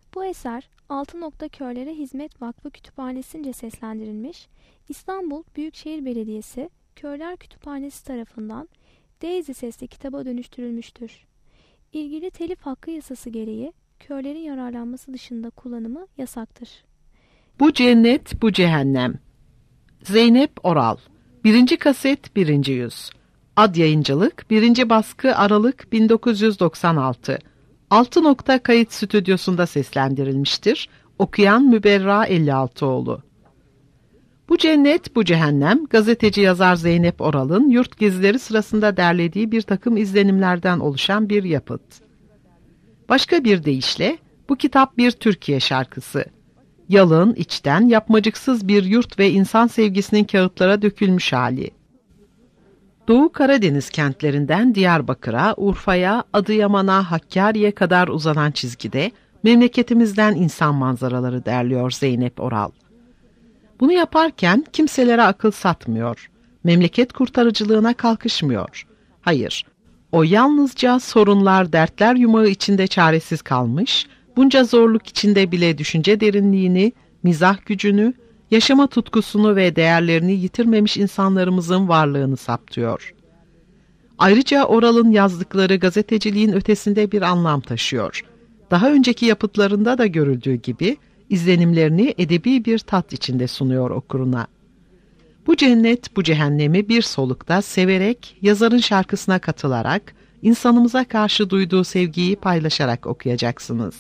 Bu eser Altınok'ta Körlere Hizmet Vakfı Kütüphanesi'nce seslendirilmiş, İstanbul Büyükşehir Belediyesi Körler Kütüphanesi tarafından Daisy sesli kitaba dönüştürülmüştür. İlgili telif hakkı yasası gereği körlerin yararlanması dışında kullanımı yasaktır. Bu cennet, bu cehennem. Zeynep Oral. 1. kaset 1. yüz. Ad Yayıncılık 1. baskı Aralık 1996. Altınok'ta Kayıt Stüdyosu'nda seslendirilmiştir. Okuyan Müberra Ellialtıoğlu. Bu cennet, bu cehennem, gazeteci yazar Zeynep Oral'ın yurt gezileri sırasında derlediği bir takım izlenimlerden oluşan bir yapıt. Başka bir deyişle, bu kitap bir Türkiye şarkısı. Yalın, içten, yapmacıksız bir yurt ve insan sevgisinin kağıtlara dökülmüş hali. Doğu Karadeniz kentlerinden Diyarbakır'a, Urfa'ya, Adıyaman'a, Hakkari'ye kadar uzanan çizgide memleketimizden insan manzaraları derliyor Zeynep Oral. Bunu yaparken kimselere akıl satmıyor, memleket kurtarıcılığına kalkışmıyor. Hayır, o yalnızca sorunlar, dertler yumağı içinde çaresiz kalmış, bunca zorluk içinde bile düşünce derinliğini, mizah gücünü, yaşama tutkusunu ve değerlerini yitirmemiş insanlarımızın varlığını saptıyor. Ayrıca Oral'ın yazdıkları gazeteciliğin ötesinde bir anlam taşıyor. Daha önceki yapıtlarında da görüldüğü gibi izlenimlerini edebi bir tat içinde sunuyor okuruna. Bu cennet, bu cehennemi bir solukta severek, yazarın şarkısına katılarak, insanımıza karşı duyduğu sevgiyi paylaşarak okuyacaksınız.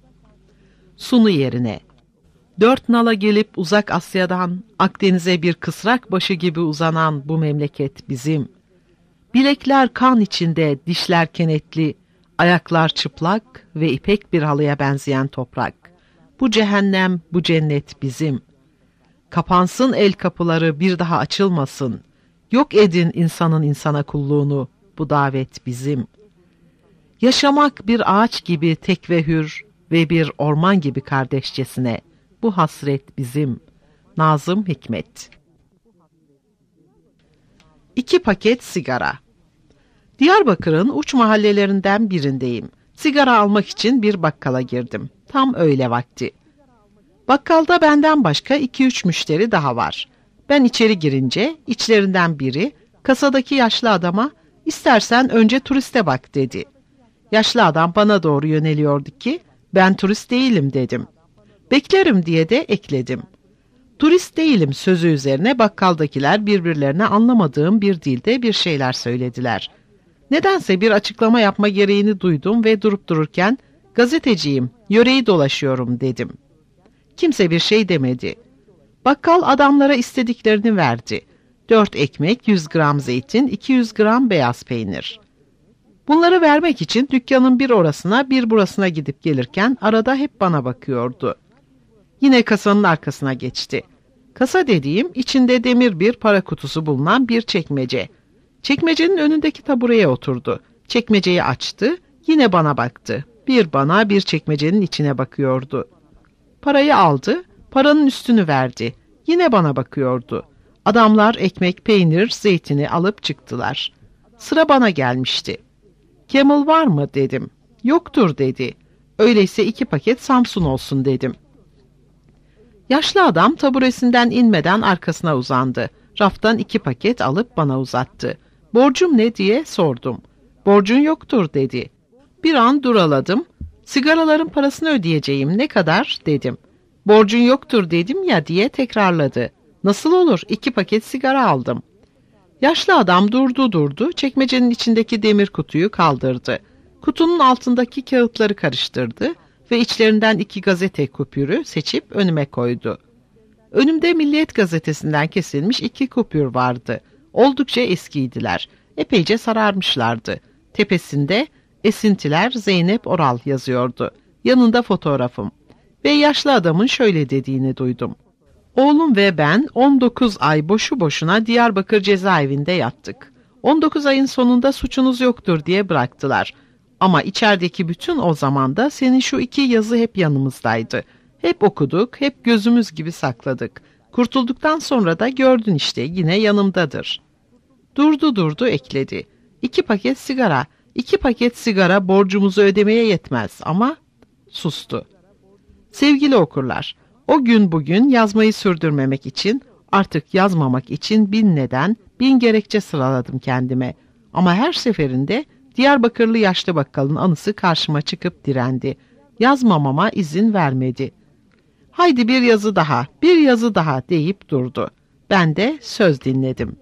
Sunu yerine. 4 nala gelip uzak Asya'dan, Akdeniz'e bir kısrak başı gibi uzanan bu memleket bizim. Bilekler kan içinde, dişler kenetli, ayaklar çıplak ve ipek bir halıya benzeyen toprak. Bu cehennem, bu cennet bizim. Kapansın el kapıları, bir daha açılmasın. Yok edin insanın insana kulluğunu, bu davet bizim. Yaşamak bir ağaç gibi tek ve hür ve bir orman gibi kardeşçesine. Bu hasret bizim. Nazım Hikmet. 2 paket sigara. Diyarbakır'ın uç mahallelerinden birindeyim. Sigara almak için bir bakkala girdim. Tam öğle vakti. Bakkalda benden başka 2-3 müşteri daha var. Ben içeri girince içlerinden biri kasadaki yaşlı adama "İstersen önce turiste bak" dedi. Yaşlı adam bana doğru yöneliyordu ki "Ben turist değilim" dedim. "Beklerim" diye de ekledim. Turist değilim sözü üzerine bakkaldakiler birbirlerine anlamadığım bir dilde bir şeyler söylediler. Nedense bir açıklama yapma gereğini duydum ve durup dururken "Gazeteciyim, yöreyi dolaşıyorum" dedim. Kimse bir şey demedi. Bakkal adamlara istediklerini verdi. 4 ekmek, 100 gram zeytin, 200 gram beyaz peynir. Bunları vermek için dükkanın bir orasına bir burasına gidip gelirken arada hep bana bakıyordu. Yine kasanın arkasına geçti. Kasa dediğim içinde demir bir para kutusu bulunan bir çekmece. Çekmecenin önündeki tabureye oturdu. Çekmeceyi açtı, yine bana baktı. Bir bana bir çekmecenin içine bakıyordu. Parayı aldı, paranın üstünü verdi. Yine bana bakıyordu. Adamlar ekmek, peynir, zeytini alıp çıktılar. Sıra bana gelmişti. "Camel var mı?" dedim. "Yoktur" dedi. "Öyleyse 2 paket Samsun olsun" dedim. Yaşlı adam taburesinden inmeden arkasına uzandı. Raftan 2 paket alıp bana uzattı. "Borcum ne?" diye sordum. "Borcun yoktur" dedi. Bir an duraladım. "Sigaraların parasını ödeyeceğim, ne kadar?" dedim. "Borcun yoktur dedim ya" diye tekrarladı. "Nasıl olur? 2 paket sigara aldım." Yaşlı adam durdu, çekmecenin içindeki demir kutuyu kaldırdı. Kutunun altındaki kağıtları karıştırdı ve içlerinden 2 gazete kupürü seçip önüme koydu. Önümde Milliyet gazetesinden kesilmiş 2 kupür vardı. Oldukça eskiydiler. Epeyce sararmışlardı. Tepesinde "Esintiler Zeynep Oral" yazıyordu. Yanında fotoğrafım. Ve yaşlı adamın şöyle dediğini duydum. "Oğlum ve ben 19 ay boşu boşuna Diyarbakır cezaevinde yattık. 19 ayın sonunda suçunuz yoktur diye bıraktılar. Ama içerideki bütün o zamanda senin şu 2 yazı hep yanımızdaydı. Hep okuduk, hep gözümüz gibi sakladık. Kurtulduktan sonra da gördün işte yine yanımdadır." Durdu ekledi. 2 paket sigara. 2 paket sigara borcumuzu ödemeye yetmez" ama sustu. Sevgili okurlar, o gün bugün yazmayı sürdürmemek için, artık yazmamak için bin neden, bin gerekçe sıraladım kendime. Ama her seferinde Diyarbakırlı yaşlı bakkalın anısı karşıma çıkıp direndi. Yazmamama izin vermedi. Haydi bir yazı daha, bir yazı daha deyip durdu. Ben de söz dinledim.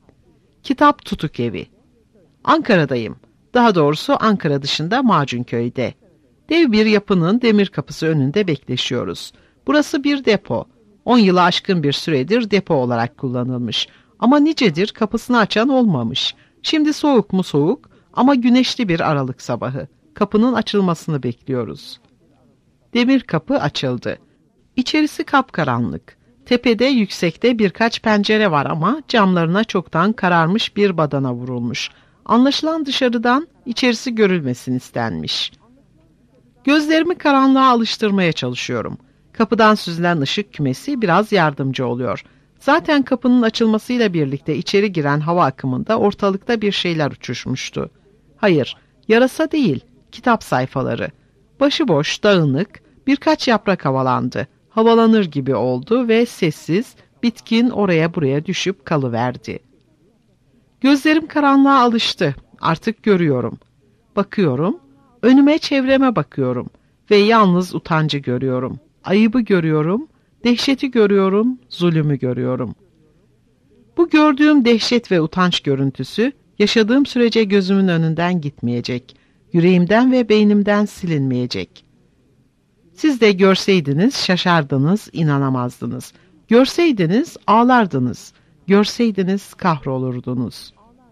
Kitap Tutuk Evi. Ankara'dayım. Daha doğrusu Ankara dışında Macunköy'de. Dev bir yapının demir kapısı önünde bekleşiyoruz. Burası bir depo. 10 yılı aşkın bir süredir depo olarak kullanılmış. Ama nicedir kapısını açan olmamış. Şimdi soğuk mu soğuk ama güneşli bir Aralık sabahı. Kapının açılmasını bekliyoruz. Demir kapı açıldı. İçerisi kapkaranlık. Tepede yüksekte birkaç pencere var ama camlarına çoktan kararmış bir badana vurulmuş. Anlaşılan dışarıdan içerisi görülmesin istenmiş. Gözlerimi karanlığa alıştırmaya çalışıyorum. Kapıdan süzülen ışık kümesi biraz yardımcı oluyor. Zaten kapının açılmasıyla birlikte içeri giren hava akımında ortalıkta bir şeyler uçuşmuştu. Hayır, yarasa değil, kitap sayfaları. Başıboş, dağınık, birkaç yaprak havalandı. Havalanır gibi oldu ve sessiz, bitkin oraya buraya düşüp kalıverdi. Gözlerim karanlığa alıştı. Artık görüyorum. Bakıyorum, önüme çevreme bakıyorum ve yalnız utancı görüyorum. Ayıbı görüyorum, dehşeti görüyorum, zulümü görüyorum. Bu gördüğüm dehşet ve utanç görüntüsü yaşadığım sürece gözümün önünden gitmeyecek. Yüreğimden ve beynimden silinmeyecek. Siz de görseydiniz şaşardınız, inanamazdınız. Görseydiniz ağlardınız. Görseydiniz kahrolurdunuz.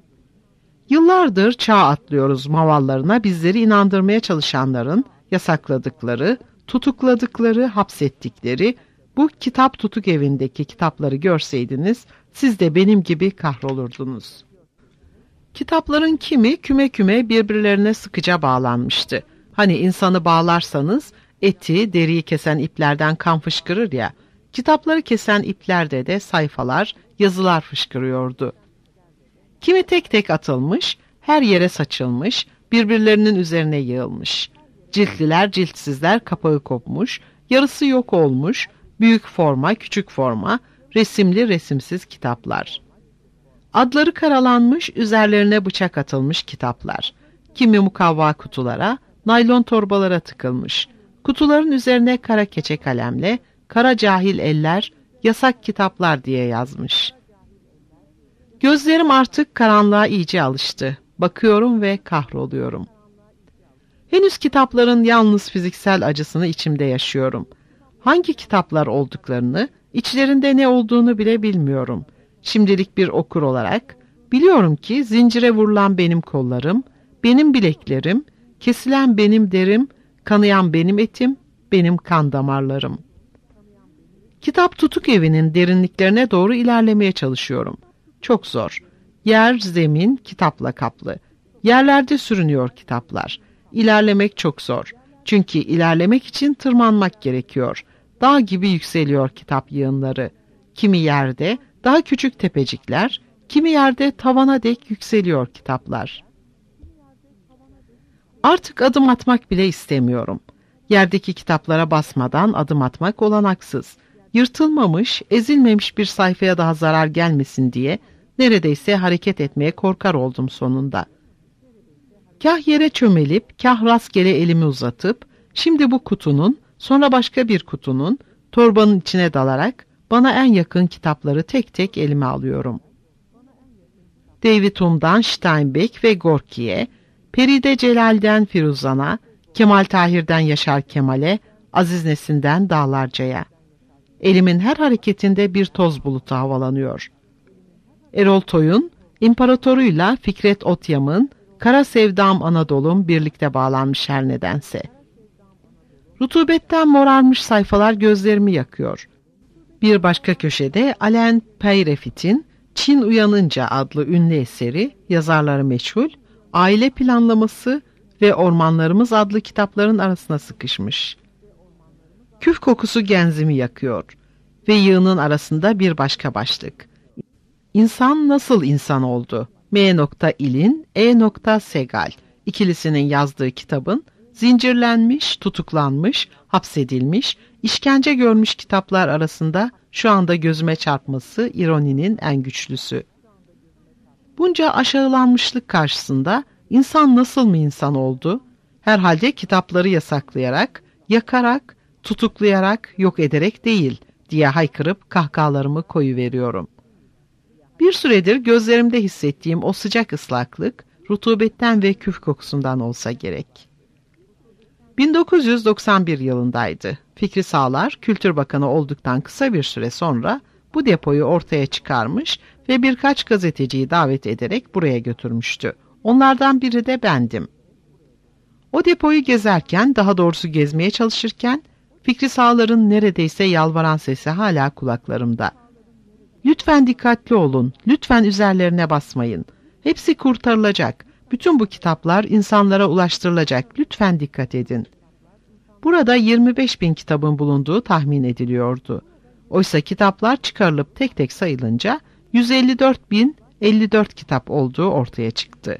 Yıllardır çağ atlıyoruz mavallarına bizleri inandırmaya çalışanların yasakladıkları, tutukladıkları, hapsettikleri bu kitap tutuk evindeki kitapları görseydiniz siz de benim gibi kahrolurdunuz. Kitapların kimi küme küme birbirlerine sıkıca bağlanmıştı. Hani insanı bağlarsanız eti, deriyi kesen iplerden kan fışkırır ya, kitapları kesen iplerde de sayfalar, yazılar fışkırıyordu. Kimi tek tek atılmış, her yere saçılmış, birbirlerinin üzerine yığılmış. Ciltliler, ciltsizler kapağı kopmuş, yarısı yok olmuş, büyük forma, küçük forma, resimli, resimsiz kitaplar. Adları karalanmış, üzerlerine bıçak atılmış kitaplar. Kimi mukavva kutulara, naylon torbalara tıkılmış. Kutuların üzerine kara keçe kalemle, kara cahil eller, yasak kitaplar diye yazmış. Gözlerim artık karanlığa iyice alıştı. Bakıyorum ve kahroluyorum. Henüz kitapların yalnız fiziksel acısını içimde yaşıyorum. Hangi kitaplar olduklarını, içlerinde ne olduğunu bile bilmiyorum. Şimdilik bir okur olarak biliyorum ki zincire vurulan benim kollarım, benim bileklerim, kesilen benim derim, kanayan benim etim, benim kan damarlarım. Kitap tutuk evinin derinliklerine doğru ilerlemeye çalışıyorum. Çok zor. Yer, zemin kitapla kaplı. Yerlerde sürünüyor kitaplar. İlerlemek çok zor. Çünkü ilerlemek için tırmanmak gerekiyor. Dağ gibi yükseliyor kitap yığınları. Kimi yerde daha küçük tepecikler, kimi yerde tavana dek yükseliyor kitaplar. Artık adım atmak bile istemiyorum. Yerdeki kitaplara basmadan adım atmak olanaksız. Yırtılmamış, ezilmemiş bir sayfaya daha zarar gelmesin diye neredeyse hareket etmeye korkar oldum sonunda. Kah yere çömelip, kah rastgele elimi uzatıp, şimdi bu kutunun, sonra başka bir kutunun, torbanın içine dalarak bana en yakın kitapları tek tek elime alıyorum. David Hume'dan Steinbeck ve Gorki'ye, Peride Celal'den Firuzan'a, Kemal Tahir'den Yaşar Kemal'e, Aziz Nesin'den Dağlarca'ya. Elimin her hareketinde bir toz bulutu havalanıyor. Erol Toy'un, İmparatoruyla Fikret Otyam'ın, Kara Sevdam Anadolu'm birlikte bağlanmış her nedense. Rutubetten morarmış sayfalar gözlerimi yakıyor. Bir başka köşede Alain Peyrefit'in Çin Uyanınca adlı ünlü eseri, yazarları meçhul, Aile Planlaması ve Ormanlarımız adlı kitapların arasına sıkışmış. Küf kokusu genzimi yakıyor ve yığının arasında bir başka başlık. İnsan nasıl insan oldu? M. İlin, E. Segal ikilisinin yazdığı kitabın zincirlenmiş, tutuklanmış, hapsedilmiş, işkence görmüş kitaplar arasında şu anda gözüme çarpması ironinin en güçlüsü. Bunca aşağılanmışlık karşısında insan nasıl mı insan oldu? Herhalde kitapları yasaklayarak, yakarak, tutuklayarak, yok ederek değil diye haykırıp kahkahalarımı koyuveriyorum. Bir süredir gözlerimde hissettiğim o sıcak ıslaklık, rutubetten ve küf kokusundan olsa gerek. 1991 yılındaydı. Fikri Sağlar, Kültür Bakanı olduktan kısa bir süre sonra bu depoyu ortaya çıkarmış ve birkaç gazeteciyi davet ederek buraya götürmüştü. Onlardan biri de bendim. O depoyu gezerken, daha doğrusu gezmeye çalışırken, Fikri Sağlar'ın neredeyse yalvaran sesi hala kulaklarımda. Lütfen dikkatli olun, lütfen üzerlerine basmayın. Hepsi kurtarılacak. Bütün bu kitaplar insanlara ulaştırılacak. Lütfen dikkat edin. Burada 25.000 kitabın bulunduğu tahmin ediliyordu. Oysa kitaplar çıkarılıp tek tek sayılınca 154.054 kitap olduğu ortaya çıktı.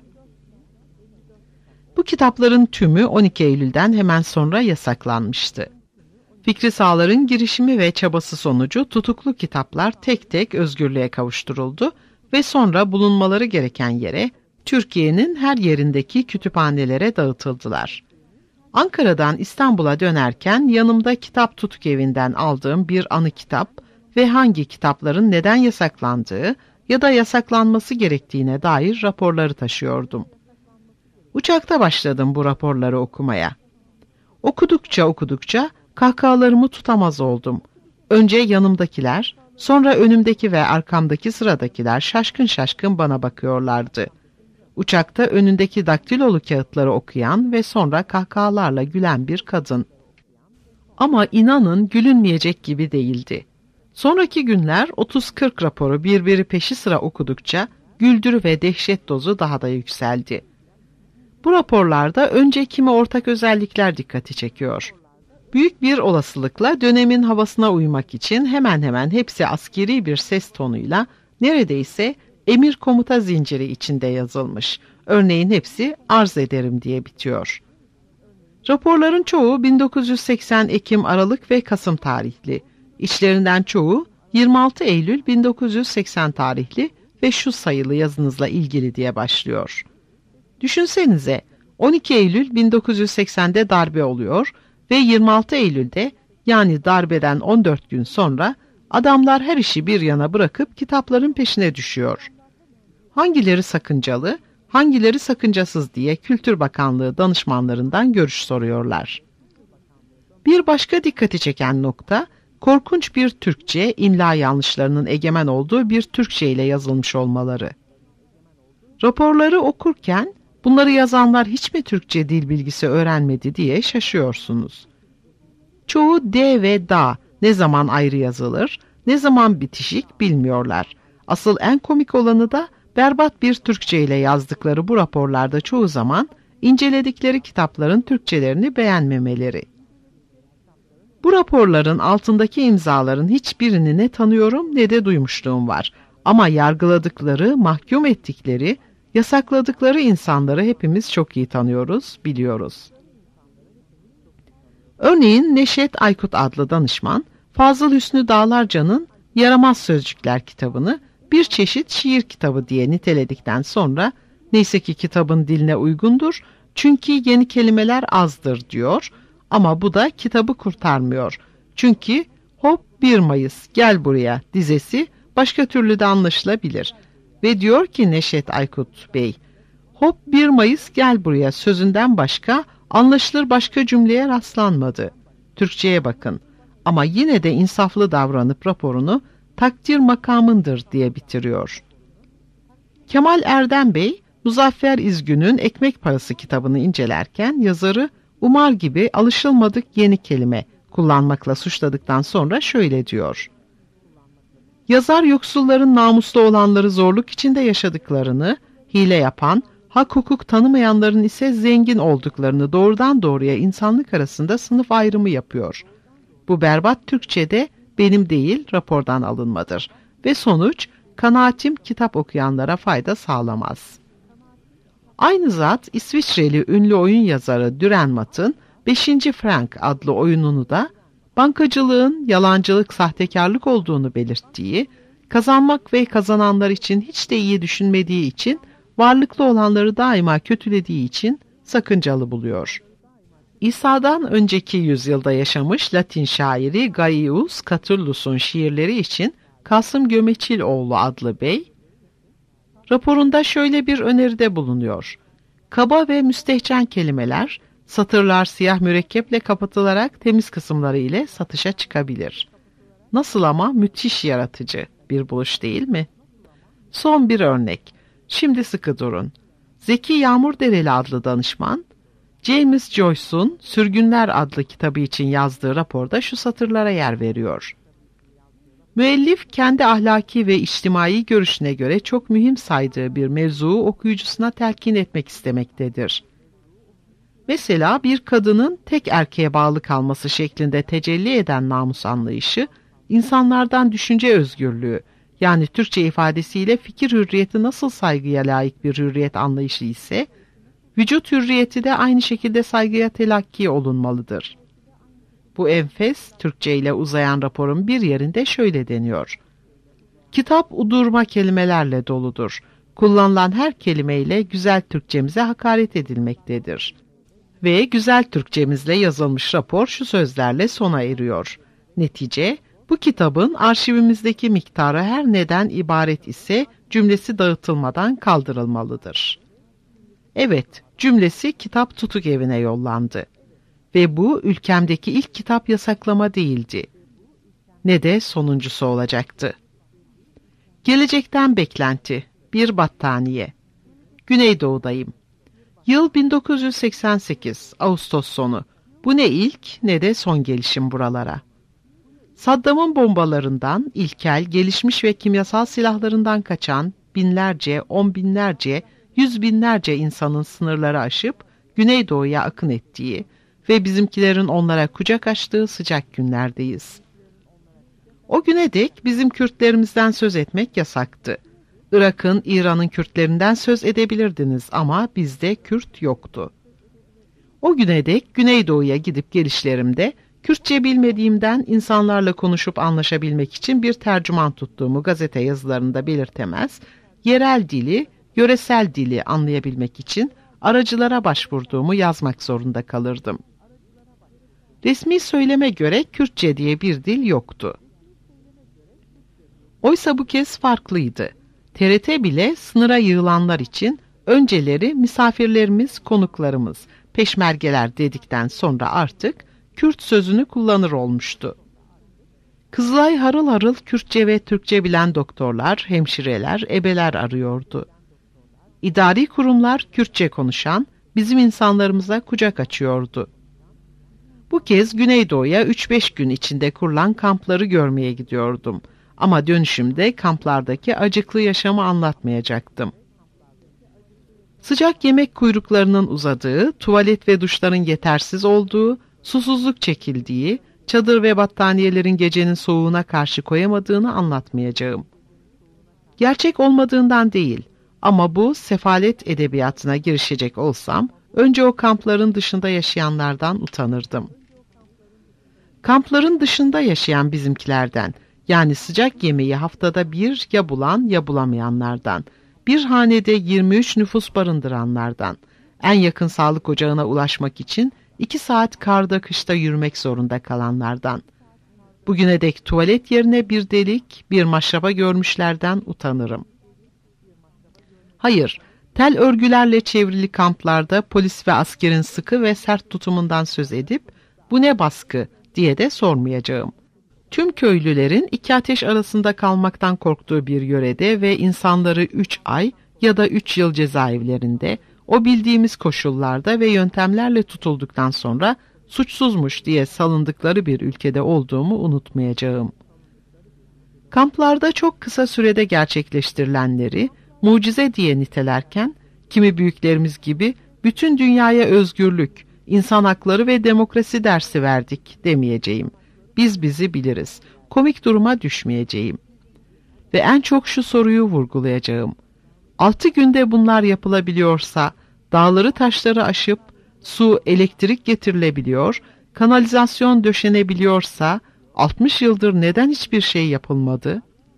Bu kitapların tümü 12 Eylül'den hemen sonra yasaklanmıştı. Fikri Sağlar'ın girişimi ve çabası sonucu tutuklu kitaplar tek tek özgürlüğe kavuşturuldu ve sonra bulunmaları gereken yere, Türkiye'nin her yerindeki kütüphanelere dağıtıldılar. Ankara'dan İstanbul'a dönerken yanımda kitap tutuk evinden aldığım bir anı kitap ve hangi kitapların neden yasaklandığı ya da yasaklanması gerektiğine dair raporları taşıyordum. Uçakta başladım bu raporları okumaya. Okudukça kahkahalarımı tutamaz oldum. Önce yanımdakiler, sonra önümdeki ve arkamdaki sıradakiler şaşkın şaşkın bana bakıyorlardı. Uçakta önündeki daktilolu kağıtları okuyan ve sonra kahkahalarla gülen bir kadın. Ama inanın gülünmeyecek gibi değildi. Sonraki günler 30-40 raporu birbiri peşi sıra okudukça güldürü ve dehşet dozu daha da yükseldi. Bu raporlarda önce kimi ortak özellikler dikkati çekiyor. Büyük bir olasılıkla dönemin havasına uymak için hemen hemen hepsi askeri bir ses tonuyla neredeyse emir komuta zinciri içinde yazılmış. Örneğin hepsi arz ederim diye bitiyor. Raporların çoğu 1980 Ekim, Aralık ve Kasım tarihli. İçlerinden çoğu 26 Eylül 1980 tarihli ve şu sayılı yazınızla ilgili diye başlıyor. Düşünsenize 12 Eylül 1980'de darbe oluyor ve 26 Eylül'de yani darbeden 14 gün sonra adamlar her işi bir yana bırakıp kitapların peşine düşüyor. Hangileri sakıncalı, hangileri sakıncasız diye Kültür Bakanlığı danışmanlarından görüş soruyorlar. Bir başka dikkati çeken nokta, korkunç bir Türkçe, imla yanlışlarının egemen olduğu bir Türkçe ile yazılmış olmaları. Raporları okurken, bunları yazanlar hiç mi Türkçe dil bilgisi öğrenmedi diye şaşıyorsunuz. Çoğu D ve da ne zaman ayrı yazılır, ne zaman bitişik bilmiyorlar. Asıl en komik olanı da berbat bir Türkçe ile yazdıkları bu raporlarda çoğu zaman inceledikleri kitapların Türkçelerini beğenmemeleri. Bu raporların altındaki imzaların hiçbirini ne tanıyorum ne de duymuşluğum var. Ama yargıladıkları, mahkum ettikleri, yasakladıkları insanları hepimiz çok iyi tanıyoruz, biliyoruz. Örneğin Neşet Aykut adlı danışman, Fazıl Hüsnü Dağlarca'nın Yaramaz Sözcükler kitabını bir çeşit şiir kitabı diye niteledikten sonra, neyse ki kitabın diline uygundur, çünkü yeni kelimeler azdır diyor ama bu da kitabı kurtarmıyor. Çünkü hop 1 Mayıs gel buraya dizesi başka türlü de anlaşılabilir. Ve diyor ki Neşet Aykut Bey, hop 1 Mayıs gel buraya sözünden başka anlaşılır başka cümleye rastlanmadı. Türkçeye bakın ama yine de insaflı davranıp raporunu takdir makamındır diye bitiriyor. Kemal Erdem Bey, Muzaffer İzgün'ün Ekmek Parası kitabını incelerken yazarı umar gibi alışılmadık yeni kelime kullanmakla suçladıktan sonra şöyle diyor. Yazar yoksulların namuslu olanları zorluk içinde yaşadıklarını, hile yapan, hak hukuk tanımayanların ise zengin olduklarını doğrudan doğruya insanlık arasında sınıf ayrımı yapıyor. Bu berbat Türkçe'de benim değil rapordan alınmadır ve sonuç kanaatim kitap okuyanlara fayda sağlamaz. Aynı zat İsviçreli ünlü oyun yazarı Dürrenmatt'ın 5. Frank adlı oyununu da bankacılığın yalancılık, sahtekarlık olduğunu belirttiği, kazanmak ve kazananlar için hiç de iyi düşünmediği için, varlıklı olanları daima kötülediği için sakıncalı buluyor. İsa'dan önceki yüzyılda yaşamış Latin şairi Gaius Catullus'un şiirleri için Kasım Gömeçiloğlu adlı bey, raporunda şöyle bir öneride bulunuyor. Kaba ve müstehcen kelimeler, satırlar siyah mürekkeple kapatılarak temiz kısımları ile satışa çıkabilir. Nasıl ama müthiş yaratıcı bir buluş değil mi? Son bir örnek. Şimdi sıkı durun. Zeki Yağmurdereli adlı danışman, James Joyce'un Sürgünler adlı kitabı için yazdığı raporda şu satırlara yer veriyor. Müellif kendi ahlaki ve içtimai görüşüne göre çok mühim saydığı bir mevzuu okuyucusuna telkin etmek istemektedir. Mesela bir kadının tek erkeğe bağlı kalması şeklinde tecelli eden namus anlayışı, insanlardan düşünce özgürlüğü, yani Türkçe ifadesiyle fikir hürriyeti nasıl saygıya layık bir hürriyet anlayışı ise, vücut hürriyeti de aynı şekilde saygıya telakki olunmalıdır. Bu enfes, Türkçe ile uzayan raporun bir yerinde şöyle deniyor. Kitap udurma kelimelerle doludur. Kullanılan her kelimeyle güzel Türkçemize hakaret edilmektedir. Ve güzel Türkçemizle yazılmış rapor şu sözlerle sona eriyor. Netice, bu kitabın arşivimizdeki miktarı her neden ibaret ise cümlesi dağıtılmadan kaldırılmalıdır. Evet, cümlesi kitap tutuk evine yollandı. Ve bu ülkemdeki ilk kitap yasaklama değildi. Ne de sonuncusu olacaktı. Gelecekten beklenti, bir battaniye. Güneydoğu'dayım. Yıl 1988, Ağustos sonu. Bu ne ilk ne de son gelişim buralara. Saddam'ın bombalarından, ilkel, gelişmiş ve kimyasal silahlarından kaçan binlerce, on binlerce, yüz binlerce insanın sınırları aşıp Güneydoğu'ya akın ettiği ve bizimkilerin onlara kucak açtığı sıcak günlerdeyiz. O güne dek bizim Kürtlerimizden söz etmek yasaktı. Irak'ın, İran'ın Kürtlerinden söz edebilirdiniz ama bizde Kürt yoktu. O güne dek Güneydoğu'ya gidip gelişlerimde Kürtçe bilmediğimden insanlarla konuşup anlaşabilmek için bir tercüman tuttuğumu gazete yazılarında belirtemez, yerel dili, yöresel dili anlayabilmek için aracılara başvurduğumu yazmak zorunda kalırdım. Resmi söyleme göre Kürtçe diye bir dil yoktu. Oysa bu kez farklıydı. TRT bile sınıra yığılanlar için önceleri misafirlerimiz, konuklarımız, peşmergeler dedikten sonra artık Kürt sözünü kullanır olmuştu. Kızılay harıl harıl Kürtçe ve Türkçe bilen doktorlar, hemşireler, ebeler arıyordu. İdari kurumlar Kürtçe konuşan bizim insanlarımıza kucak açıyordu. Bu kez Güneydoğu'ya 3-5 gün içinde kurulan kampları görmeye gidiyordum. Ama dönüşümde kamplardaki acıklı yaşamı anlatmayacaktım. Sıcak yemek kuyruklarının uzadığı, tuvalet ve duşların yetersiz olduğu, susuzluk çekildiği, çadır ve battaniyelerin gecenin soğuğuna karşı koyamadığını anlatmayacağım. Gerçek olmadığından değil ama bu sefalet edebiyatına girişecek olsam, önce o kampların dışında yaşayanlardan utanırdım. Kampların dışında yaşayan bizimkilerden, yani sıcak yemeği haftada bir ya bulan ya bulamayanlardan, bir hanede 23 nüfus barındıranlardan, en yakın sağlık ocağına ulaşmak için 2 saat karda kışta yürümek zorunda kalanlardan, bugüne dek tuvalet yerine bir delik, bir maşraba görmüşlerden utanırım. Hayır, tel örgülerle çevrili kamplarda polis ve askerin sıkı ve sert tutumundan söz edip, bu ne baskı diye de sormayacağım. Tüm köylülerin 2 ateş arasında kalmaktan korktuğu bir yörede ve insanları 3 ay ya da 3 yıl cezaevlerinde, o bildiğimiz koşullarda ve yöntemlerle tutulduktan sonra suçsuzmuş diye salındıkları bir ülkede olduğumu unutmayacağım. Kamplarda çok kısa sürede gerçekleştirilenleri mucize diye nitelerken, kimi büyüklerimiz gibi bütün dünyaya özgürlük, insan hakları ve demokrasi dersi verdik demeyeceğim. Biz bizi biliriz. Komik duruma düşmeyeceğim. Ve en çok şu soruyu vurgulayacağım. 6 günde bunlar yapılabiliyorsa dağları taşları aşıp su, elektrik getirilebiliyor, kanalizasyon döşenebiliyorsa 60 yıldır neden hiçbir şey yapılmadı?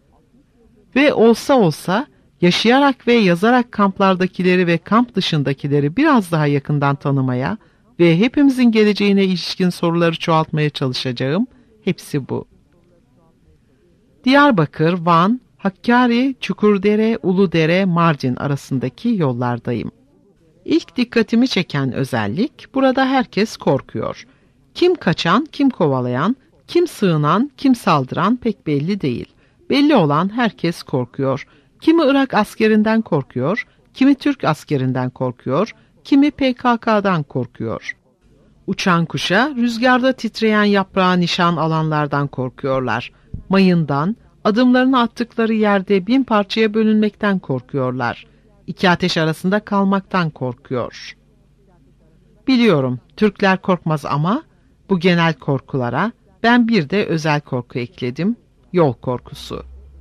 Ve olsa yaşayarak ve yazarak kamplardakileri ve kamp dışındakileri biraz daha yakından tanımaya ve hepimizin geleceğine ilişkin soruları çoğaltmaya çalışacağım. Hepsi bu. Diyarbakır, Van, Hakkari, Çukurdere, Uludere, Mardin arasındaki yollardayım. İlk dikkatimi çeken özellik, burada herkes korkuyor. Kim kaçan, kim kovalayan, kim sığınan, kim saldıran pek belli değil. Belli olan herkes korkuyor. Kimi Irak askerinden korkuyor, kimi Türk askerinden korkuyor, kimi PKK'dan korkuyor. Uçan kuşa, rüzgarda titreyen yaprağa nişan alanlardan korkuyorlar. Mayından, adımlarını attıkları yerde 1000 parçaya bölünmekten korkuyorlar. İki ateş arasında kalmaktan korkuyor. Biliyorum, Türkler korkmaz ama bu genel korkulara ben bir de özel korku ekledim, yol korkusu.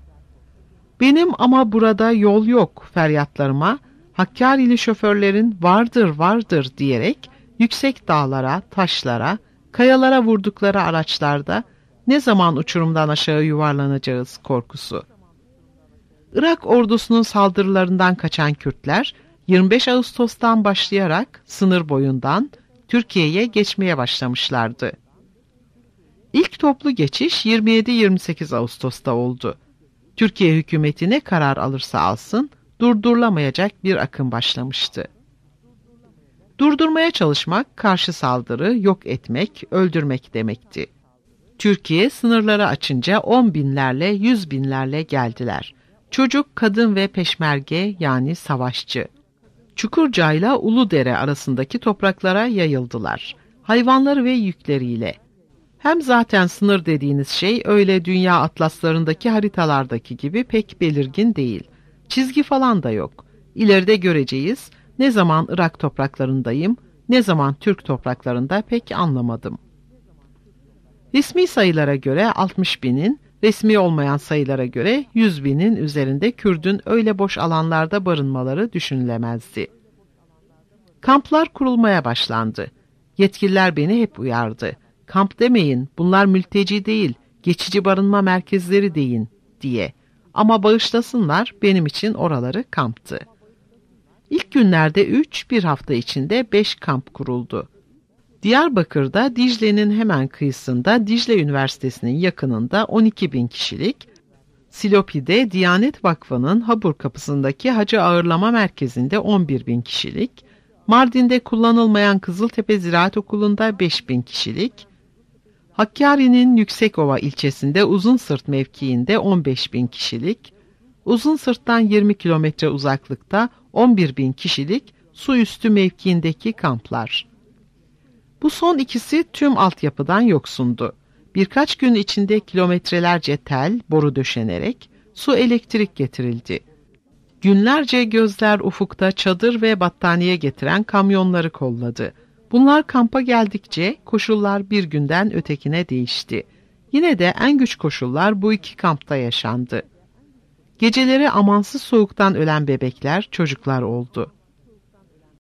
Benim ama burada yol yok feryatlarıma, Hakkari'li şoförlerin vardır diyerek yüksek dağlara, taşlara, kayalara vurdukları araçlarda ne zaman uçurumdan aşağı yuvarlanacağız korkusu. Irak ordusunun saldırılarından kaçan Kürtler 25 Ağustos'tan başlayarak sınır boyundan Türkiye'ye geçmeye başlamışlardı. İlk toplu geçiş 27-28 Ağustos'ta oldu. Türkiye hükümeti ne karar alırsa alsın durdurulamayacak bir akım başlamıştı. Durdurmaya çalışmak, karşı saldırı, yok etmek, öldürmek demekti. Türkiye sınırları açınca 10 binlerle, 100 binlerle geldiler. Çocuk, kadın ve peşmerge yani savaşçı. Çukurca'yla Uludere arasındaki topraklara yayıldılar. Hayvanları ve yükleriyle. Hem zaten sınır dediğiniz şey öyle dünya atlaslarındaki haritalardaki gibi pek belirgin değil. Çizgi falan da yok. İleride göreceğiz. Ne zaman Irak topraklarındayım, ne zaman Türk topraklarında pek anlamadım. Resmi sayılara göre 60 binin, resmi olmayan sayılara göre 100 binin üzerinde Kürdün öyle boş alanlarda barınmaları düşünülemezdi. Kamplar kurulmaya başlandı. Yetkililer beni hep uyardı. Kamp demeyin, bunlar mülteci değil, geçici barınma merkezleri deyin diye. Ama bağışlasınlar, benim için oraları kamptı. İlk günlerde 3, bir hafta içinde 5 kamp kuruldu. Diyarbakır'da Dicle'nin hemen kıyısında Dicle Üniversitesi'nin yakınında 12 bin kişilik, Silopi'de Diyanet Vakfı'nın Habur kapısındaki hacı ağırlama merkezinde 11 bin kişilik, Mardin'de kullanılmayan Kızıltepe Ziraat Okulu'nda 5 bin kişilik, Hakkari'nin Yüksekova ilçesinde Uzunsırt mevkiinde 15 bin kişilik, Uzunsırt'tan 20 kilometre uzaklıkta 11 bin kişilik su üstü mevkiindeki kamplar. Bu son ikisi tüm altyapıdan yoksundu. Birkaç gün içinde kilometrelerce tel, boru döşenerek su elektrik getirildi. Günlerce gözler ufukta çadır ve battaniye getiren kamyonları kolladı. Bunlar kampa geldikçe koşullar bir günden ötekine değişti. Yine de en güç koşullar bu iki kampta yaşandı. Geceleri amansız soğuktan ölen bebekler, çocuklar oldu.